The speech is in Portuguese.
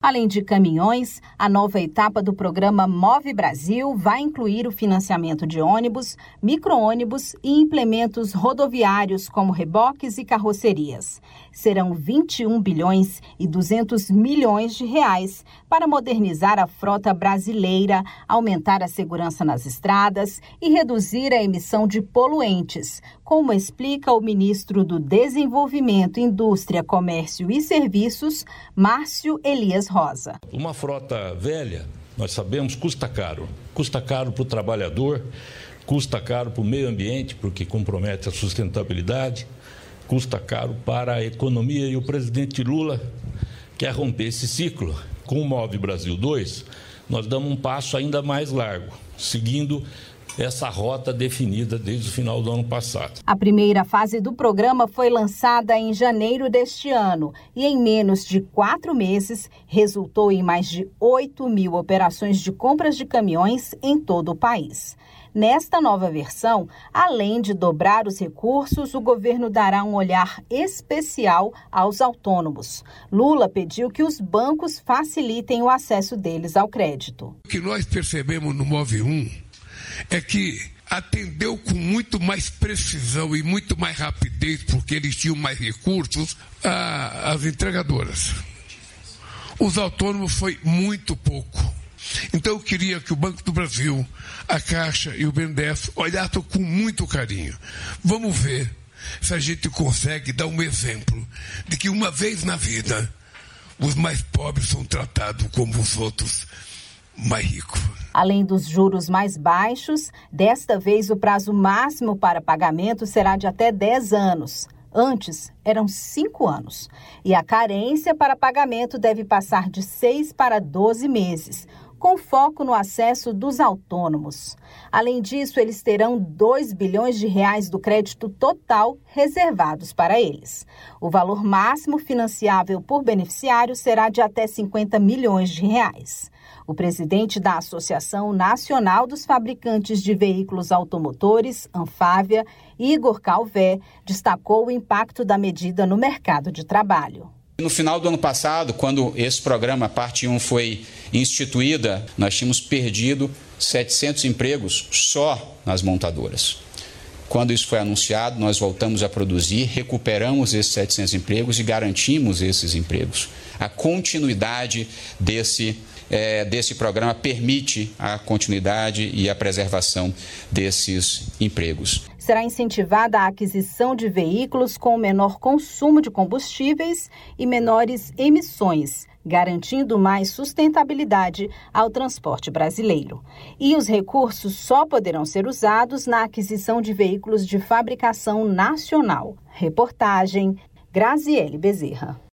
Além de caminhões, a nova etapa do programa Move Brasil vai incluir o financiamento de ônibus, micro-ônibus e implementos rodoviários como reboques e carrocerias. Serão 21 bilhões e 200 milhões de reais para modernizar a frota brasileira, aumentar a segurança nas estradas e reduzir a emissão de poluentes, como explica o ministro do Desenvolvimento, Indústria, Comércio e Serviços, Márcio Elias Rosa. Uma frota velha, nós sabemos, custa caro. Custa caro para o trabalhador, custa caro para o meio ambiente, porque compromete a sustentabilidade, custa caro para a economia e o presidente Lula quer romper esse ciclo. Com o Move Brasil 2, nós damos um passo ainda mais largo, seguindo essa rota definida desde o final do ano passado. A primeira fase do programa foi lançada em janeiro deste ano e em menos de 4 meses resultou em mais de 8 mil operações de compras de caminhões em todo o país. Nesta nova versão, além de dobrar os recursos, o governo dará um olhar especial aos autônomos. Lula pediu que os bancos facilitem o acesso deles ao crédito. O que nós percebemos no Move 1 é que atendeu com muito mais precisão e muito mais rapidez, porque eles tinham mais recursos, as entregadoras. Os autônomos foi muito pouco. Então eu queria que o Banco do Brasil, a Caixa e o BNDES olhassem com muito carinho. Vamos ver se a gente consegue dar um exemplo de que uma vez na vida os mais pobres são tratados como os outros mais ricos. Além dos juros mais baixos, desta vez o prazo máximo para pagamento será de até 10 anos. Antes, eram 5 anos. E a carência para pagamento deve passar de 6 para 12 meses, com foco no acesso dos autônomos. Além disso, eles terão 2 bilhões de reais do crédito total reservados para eles. O valor máximo financiável por beneficiário será de até 50 milhões de reais. O presidente da Associação Nacional dos Fabricantes de Veículos Automotores, Anfávia, Igor Calvé, destacou o impacto da medida no mercado de trabalho. No final do ano passado, quando esse programa, parte 1, foi instituída, nós tínhamos perdido 700 empregos só nas montadoras. Quando isso foi anunciado, nós voltamos a produzir, recuperamos esses 700 empregos e garantimos esses empregos. A continuidade desse programa permite a continuidade e a preservação desses empregos. Será incentivada a aquisição de veículos com menor consumo de combustíveis e menores emissões, garantindo mais sustentabilidade ao transporte brasileiro. E os recursos só poderão ser usados na aquisição de veículos de fabricação nacional. Reportagem Graziele Bezerra.